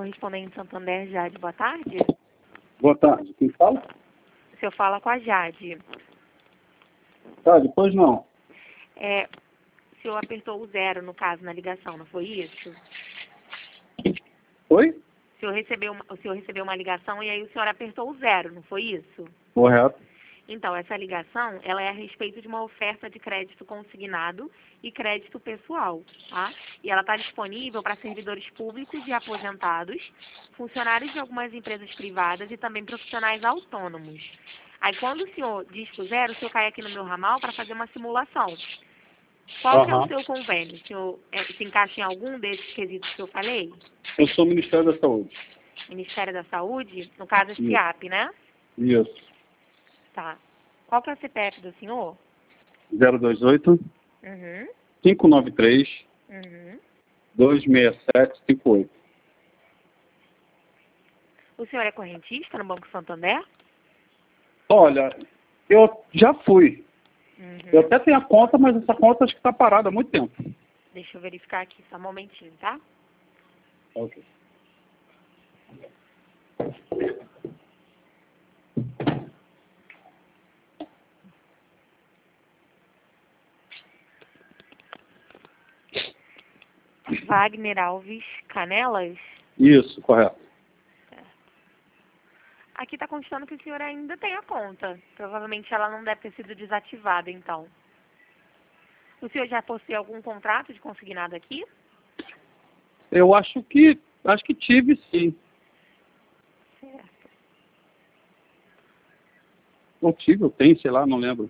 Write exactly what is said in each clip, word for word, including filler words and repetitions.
correspondente Santander, Jade. Boa tarde. Boa tarde. Quem fala? O senhor fala com a Jade. Tá, depois não. É, o senhor apertou o zero, no caso, na ligação, não foi isso? Oi? O senhor recebeu uma, o senhor recebeu uma ligação e aí o senhor apertou o zero, não foi isso? Correto. Então, essa ligação, ela é a respeito de uma oferta de crédito consignado e crédito pessoal, tá? E ela está disponível para servidores públicos e aposentados, funcionários de algumas empresas privadas e também profissionais autônomos. Aí, quando o senhor diz pro zero, o senhor cai aqui no meu ramal para fazer uma simulação. Qual que é o Aham. seu convênio? O senhor é, se encaixa em algum desses quesitos que eu falei? Eu sou o Ministério da Saúde. Ministério da Saúde? No caso, é Isso. SIAP, né? Isso. Tá. Qual que é o C P F do senhor? zero dois oito, Uhum. cinco nove três, Uhum. dois seis sete cinco oito. O senhor é correntista no Banco Santander? Olha, eu já fui. Uhum. Eu até tenho a conta, mas essa conta acho que está parada há muito tempo. Deixa eu verificar aqui só um momentinho, tá? Ok. Wagner Alves Canelas? Isso, correto. Aqui está constando que o senhor ainda tem a conta. Provavelmente ela não deve ter sido desativada, então. O senhor já possui algum contrato de consignado aqui? Eu acho que acho que tive sim. Certo. Ou tive, eu tenho, sei lá, não lembro.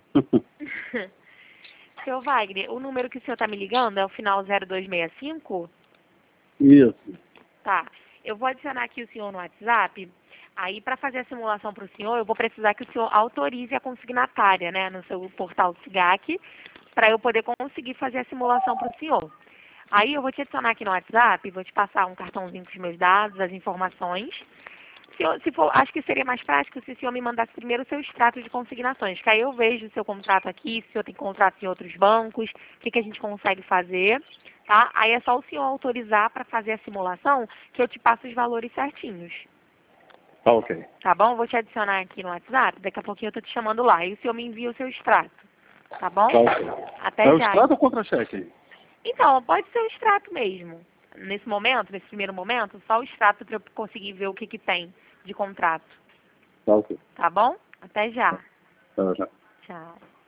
Seu Wagner, o número que o senhor está me ligando é o final zero dois seis cinco? Isso. Tá. Eu vou adicionar aqui o senhor no WhatsApp. Aí, para fazer a simulação para o senhor, eu vou precisar que o senhor autorize a consignatária, né, no seu portal SIGAC, para eu poder conseguir fazer a simulação para o senhor. Aí, eu vou te adicionar aqui no WhatsApp, vou te passar um cartãozinho com os meus dados, as informações. Se, eu, se for, acho que seria mais prático se o senhor me mandasse primeiro o seu extrato de consignações, que aí eu vejo o seu contrato aqui, se o senhor tem contrato em outros bancos, o que, que a gente consegue fazer, tá? Aí é só o senhor autorizar para fazer a simulação, que eu te passo os valores certinhos. Tá ok. Tá bom? Vou te adicionar aqui no WhatsApp, daqui a pouquinho eu tô te chamando lá. E o senhor me envia o seu extrato. Tá bom? Tá ok. Até É o já. extrato ou contra-cheque? Então, pode ser o extrato mesmo. Nesse momento, nesse primeiro momento, só o extrato para eu conseguir ver o que, que tem de contrato. Tá ok. Tá bom? Até já. Tá, já. Tchau.